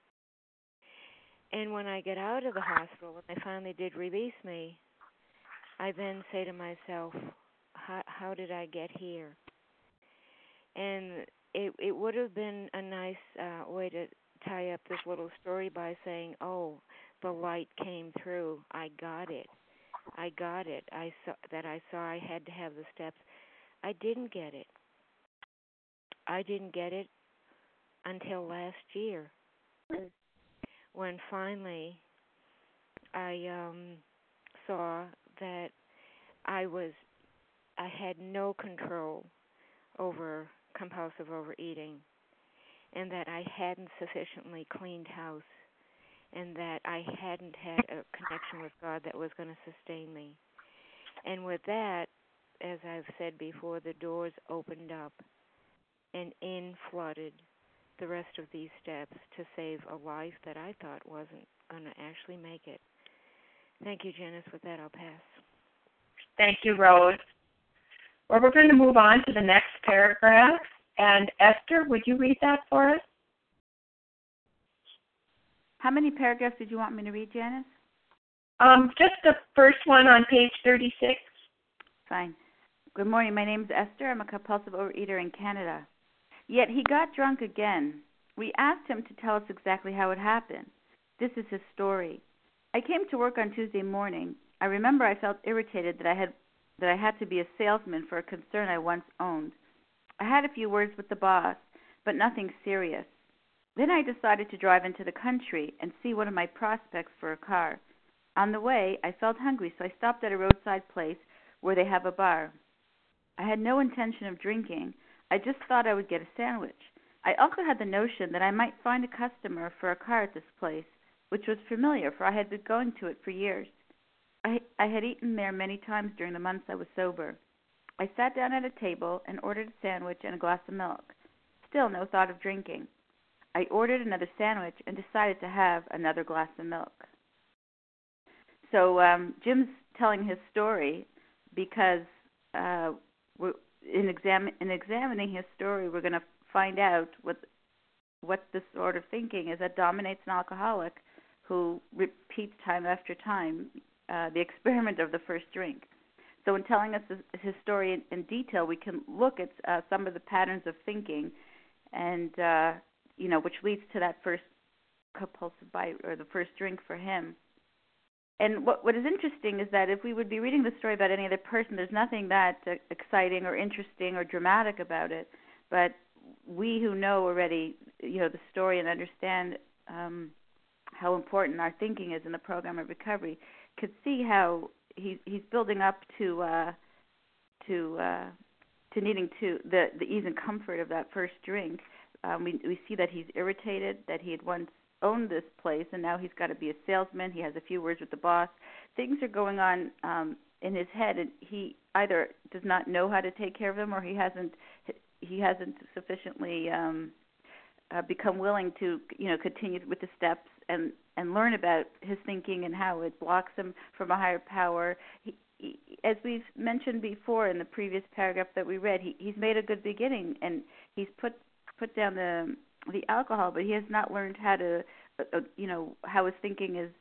And when I get out of the hospital, when they finally did release me, I then say to myself, how, how did I get here? And it, it would have been a nice uh, way to tie up this little story by saying, oh, the light came through. I got it. I got it. I saw that I saw I had to have the steps. I didn't get it. I didn't get it until last year when finally I um, saw that I was, I had no control over compulsive overeating, and that I hadn't sufficiently cleaned house, and that I hadn't had a connection with God that was going to sustain me. And with that, as I've said before, the doors opened up and in flooded the rest of these steps to save a life that I thought wasn't going to actually make it. Thank you, Janice. With that, I'll pass. Thank you, Rose. Well, we're going to move on to the next paragraph. And Esther, would you read that for us? How many paragraphs did you want me to read, Janice? Um, just the first one on page thirty-six. Fine. Good morning. My name is Esther. I'm a compulsive overeater in Canada. Yet he got drunk again. We asked him to tell us exactly how it happened. This is his story. I came to work on Tuesday morning. I remember I felt irritated that I had that I had to be a salesman for a concern I once owned. I had a few words with the boss, but nothing serious. Then I decided to drive into the country and see one of my prospects for a car. On the way, I felt hungry, so I stopped at a roadside place where they have a bar. I had no intention of drinking. I just thought I would get a sandwich. I also had the notion that I might find a customer for a car at this place, which was familiar, for I had been going to it for years. I, I had eaten there many times during the months I was sober. I sat down at a table and ordered a sandwich and a glass of milk. Still no thought of drinking. I ordered another sandwich and decided to have another glass of milk. So um, Jim's telling his story because uh, we're, in, exam- in examining his story, we're going to find out what what this sort of thinking is that dominates an alcoholic who repeats time after time uh, the experiment of the first drink. So in telling us his story in, in detail, we can look at uh, some of the patterns of thinking, and uh, you know, which leads to that first compulsive bite or the first drink for him. And what what is interesting is that if we would be reading the story about any other person, there's nothing that uh, exciting or interesting or dramatic about it. But we who know already, you know, the story and understand um, how important our thinking is in the program of recovery, could see how he, he's building up to uh, to uh, to needing to the, the ease and comfort of that first drink. Um, we we see that he's irritated, that he had once owned this place, and now he's got to be a salesman. He has a few words with the boss. Things are going on um, in his head, and he either does not know how to take care of them, or he hasn't he hasn't sufficiently um, uh, become willing to, you know, continue with the steps and, and learn about his thinking and how it blocks him from a higher power. He, he, as we've mentioned before in the previous paragraph that we read, he, he's made a good beginning, and he's put put down the the alcohol, but he has not learned how to, uh, you know, how his thinking is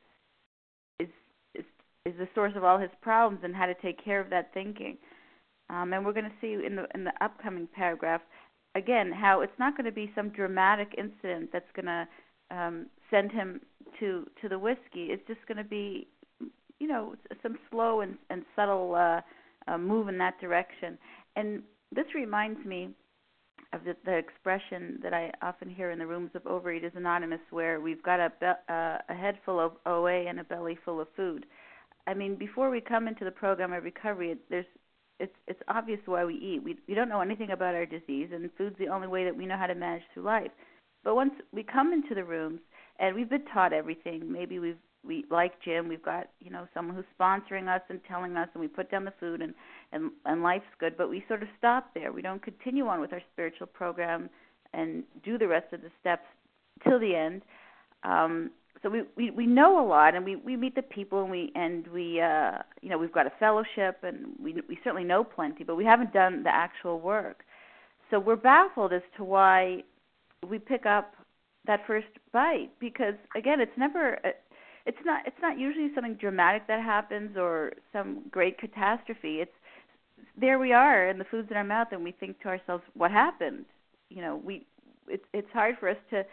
is is is the source of all his problems, and how to take care of that thinking. Um, and we're going to see in the in the upcoming paragraph again how it's not going to be some dramatic incident that's going to um, send him to to the whiskey. It's just going to be, you know, some slow and, and subtle uh, uh, move in that direction. And this reminds me of the, the expression that I often hear in the rooms of Overeaters Anonymous, where we've got a, be- uh, a head full of O A and a belly full of food. I mean, before we come into the program of recovery, it, there's it's it's obvious why we eat. We we don't know anything about our disease, and food's the only way that we know how to manage through life. But once we come into the rooms and we've been taught everything, maybe we've we like Jim, we've got, you know, someone who's sponsoring us and telling us, and we put down the food, and, and, and life's good, but we sort of stop there. We don't continue on with our spiritual program and do the rest of the steps till the end. Um, so we, we, we know a lot, and we, we meet the people, and we and we uh, you know, we've got a fellowship, and we we certainly know plenty, but we haven't done the actual work. So we're baffled as to why we pick up that first bite, because again, it's never a, It's not. It's not usually something dramatic that happens or some great catastrophe. It's there we are, and the food's in our mouth, and we think to ourselves, "What happened?" You know, we. It's it's hard for us to.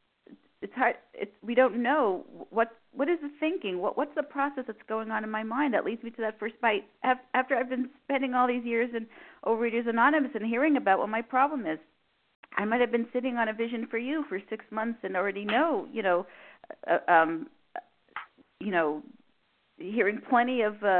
It's hard. It's we don't know what what is the thinking. What what's the process that's going on in my mind that leads me to that first bite? After I've been spending all these years in Overeaters Anonymous and hearing about what my problem is, I might have been sitting on a vision for you for six months and already know, you know. Uh, um, you know, hearing plenty of uh,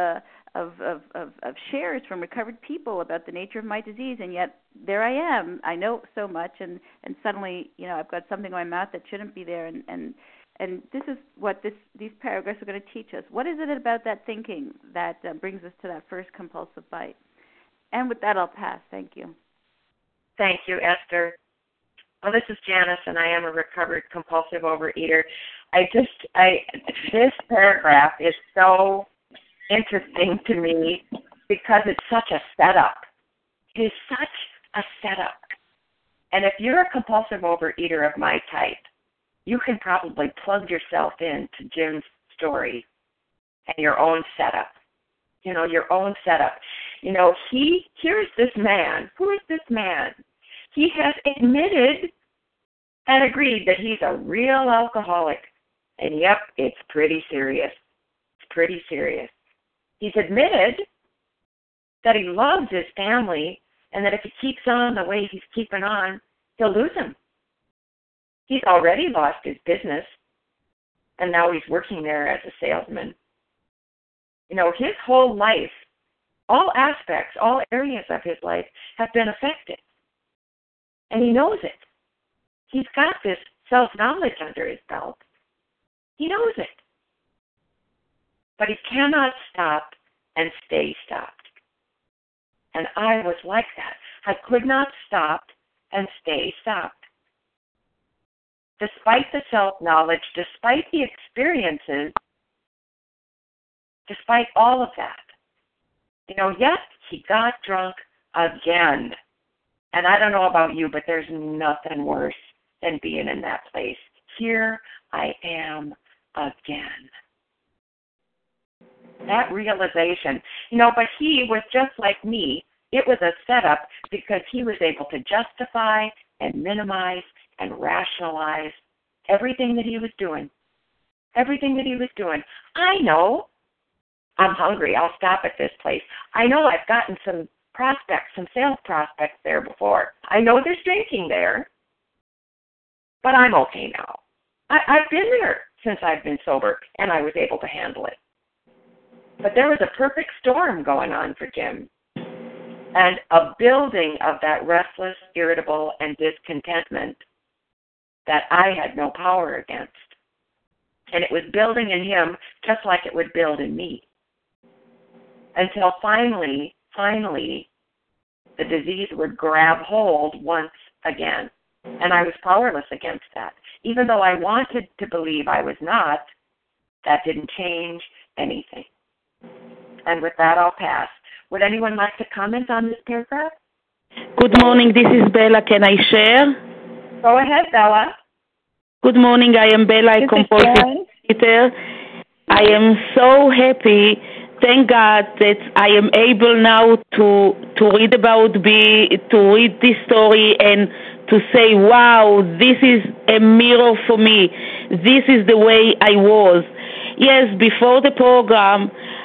of, of, of, of shares from recovered people about the nature of my disease, and yet there I am. I know so much, and, and suddenly, you know, I've got something in my mouth that shouldn't be there, and, and, and this is what this, these paragraphs are going to teach us. What is it about that thinking that uh, brings us to that first compulsive bite? And with that, I'll pass. Thank you. Thank you, Esther. Well, this is Janice, and I am a recovered compulsive overeater. I just, I, this paragraph is so interesting to me because it's such a setup. It is such a setup. And if you're a compulsive overeater of my type, you can probably plug yourself into Jim's story and your own setup. You know, your own setup. You know, he, here's this man. Who is this man? He has admitted and agreed that he's a real alcoholic. And yep, it's pretty serious. It's pretty serious. He's admitted that he loves his family and that if he keeps on the way he's keeping on, he'll lose them. He's already lost his business, and now he's working there as a salesman. You know, his whole life, all aspects, all areas of his life have been affected. And he knows it. He's got this self-knowledge under his belt. He knows it. But he cannot stop and stay stopped. And I was like that. I could not stop and stay stopped. Despite the self-knowledge, despite the experiences, despite all of that, you know, yes, he got drunk again. And I don't know about you, but there's nothing worse than being in that place. Here I am again. That realization, you know, but he was just like me. It was a setup because he was able to justify and minimize and rationalize everything that he was doing. Everything that he was doing. I know I'm hungry. I'll stop at this place. I know I've gotten some prospects, some sales prospects there before. I know there's drinking there, but I'm okay now. I, I've been there since I've been sober, and I was able to handle it. But there was a perfect storm going on for Jim, and a building of that restless, irritable, and discontentment that I had no power against. And it was building in him just like it would build in me. Until finally, finally, the disease would grab hold once again. And I was powerless against that. Even though I wanted to believe I was not, that didn't change anything. And with that, I'll pass. Would anyone like to comment on this paragraph? Good morning. This is Bella. Can I share? Go ahead, Bella. Good morning. I am Bella, a compulsive eater. I am so happy. Thank God that I am able now to to read about B, to read this story and to say, wow, this is a mirror for me. This is the way I was. Yes, before the program,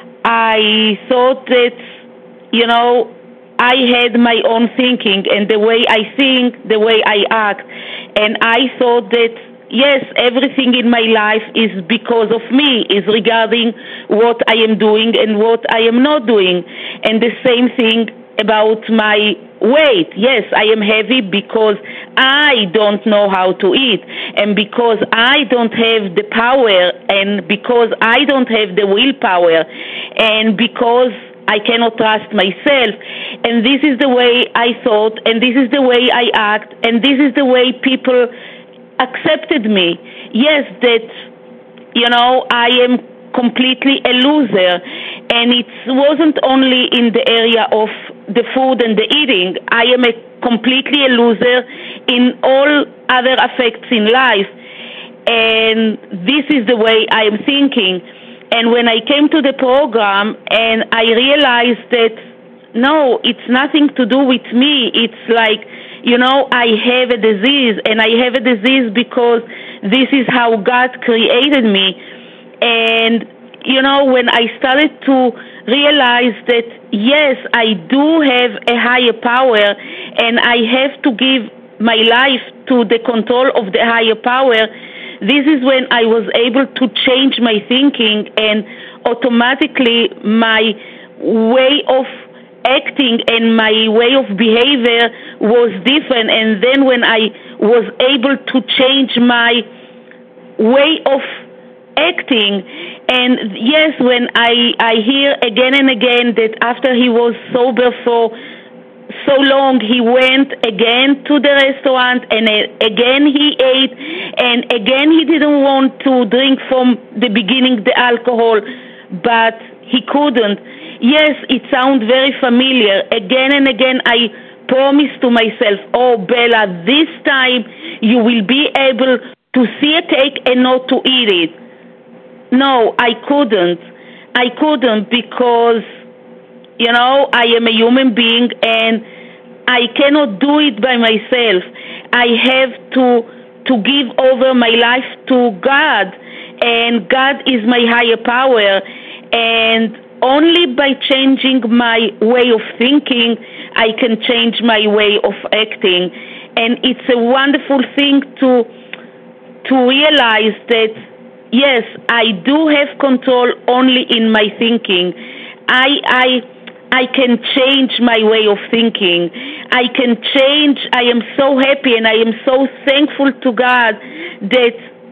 I thought that, you know, I had my own thinking and the way I think, the way I act. And I thought that, yes, everything in my life is because of me, is regarding what I am doing and what I am not doing. And the same thing about my weight. Yes, I am heavy because I don't know how to eat, and because I don't have the power, and because I don't have the willpower, and because I cannot trust myself. And this is the way I thought, and this is the way I act, and this is the way people accepted me. Yes, that, you know, I am completely a loser. And it wasn't only in the area of the food and the eating. I am a completely a loser in all other aspects in life. And this is the way I am thinking. And when I came to the program and I realized that, no, it's nothing to do with me. It's like, you know, I have a disease, and I have a disease because this is how God created me. And, you know, when I started to realize that, yes, I do have a higher power, and I have to give my life to the control of the higher power, this is when I was able to change my thinking, and automatically my way of acting and my way of behavior was different. And then when I was able to change my way of acting, and yes, when I, I hear again and again that after he was sober for so long, he went again to the restaurant, and again he ate, and again he didn't want to drink from the beginning the alcohol, but he couldn't. Yes, it sounds very familiar. Again and again I promised to myself, oh Bella, this time you will be able to see a cake and not to eat it. No, I couldn't. I couldn't because, you know, I am a human being and I cannot do it by myself. I have to to give over my life to God, and God is my higher power, and only by changing my way of thinking I can change my way of acting. And it's a wonderful thing to to realize that yes, I do have control only in my thinking. I I I can change my way of thinking. I can change. I am so happy and I am so thankful to God that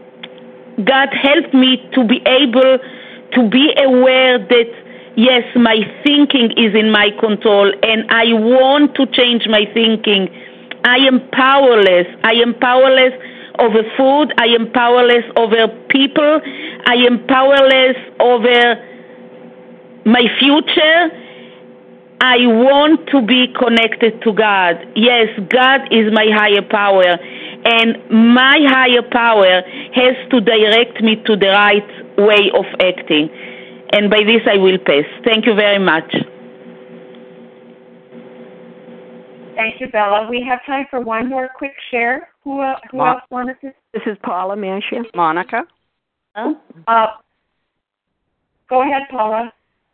God helped me to be able to be aware that, yes, my thinking is in my control and I want to change my thinking. I am powerless. I am powerless over food. I am powerless over people. I am powerless over my future. I want to be connected to God. Yes, God is my higher power, and my higher power has to direct me to the right way of acting. And by this I will pass. Thank you very much. Thank you, Bella. We have time for one more quick share. Who, uh, who Ma- else wanted to? This is Paula. May I share? Monica? Oh. Uh, go ahead, Paula.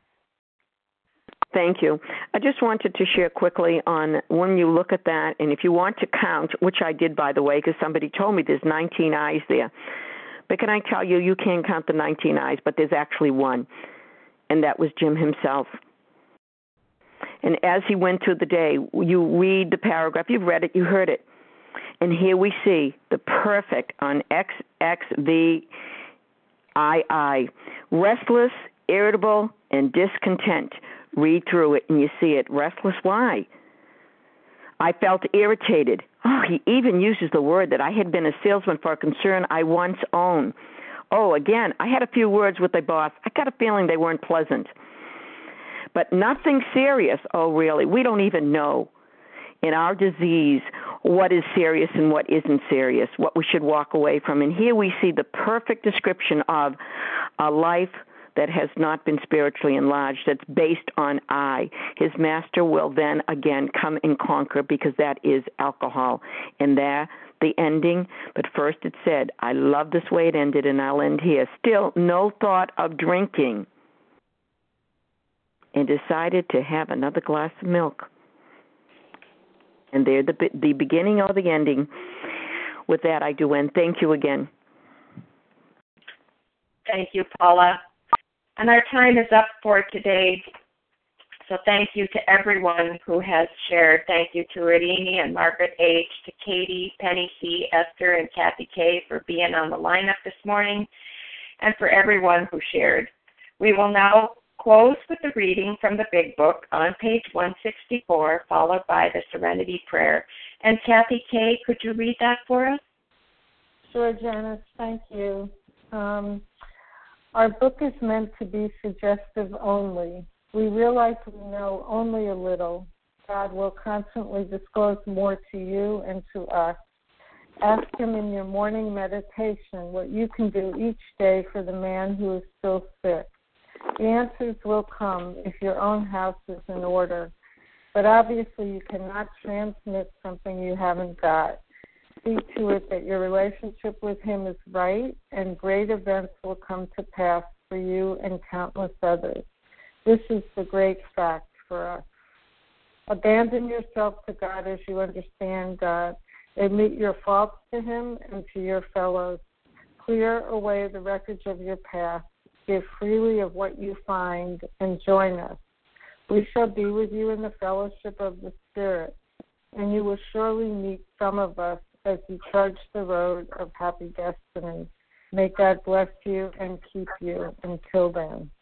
Thank you. I just wanted to share quickly on when you look at that, and if you want to count, which I did, by the way, because somebody told me there's nineteen eyes there. But can I tell you, you can't count the nineteen eyes, but there's actually one, and that was Jim himself. And as he went through the day, you read the paragraph, you've read it, you heard it. And here we see the perfect on X X V I I, restless, irritable, and discontent. Read through it and you see it. Restless, why? I felt irritated. Oh, he even uses the word that I had been a salesman for a concern I once owned. Oh, again, I had a few words with the boss. I got a feeling they weren't pleasant. But nothing serious. Oh, really? We don't even know in our disease what is serious and what isn't serious, what we should walk away from. And here we see the perfect description of a life that has not been spiritually enlarged, that's based on I. His master will then again come and conquer because that is alcohol. And there, the ending, but first it said, I love this way it ended and I'll end here. Still, no thought of drinking. And decided to have another glass of milk. And there, the, the beginning or the ending. With that, I do end. Thank you again. Thank you, Paula. And our time is up for today. So thank you to everyone who has shared. Thank you to Irini and Margaret H., to Katie, Penny C., Esther, and Kathy K. for being on the lineup this morning, and for everyone who shared. We will now close with the reading from the Big Book on page one sixty-four, followed by the Serenity Prayer. And Kathy K., could you read that for us? Sure, Janice. Thank you. Um, Our book is meant to be suggestive only. We realize we know only a little. God will constantly disclose more to you and to us. Ask Him in your morning meditation what you can do each day for the man who is still sick. The answers will come if your own house is in order. But obviously you cannot transmit something you haven't got. See to it that your relationship with Him is right, and great events will come to pass for you and countless others. This is the great fact for us. Abandon yourself to God as you understand God. Admit your faults to Him and to your fellows. Clear away the wreckage of your past. Give freely of what you find and join us. We shall be with you in the fellowship of the Spirit, and you will surely meet some of us as you trudge the road of happy destiny. May God bless you and keep you until then.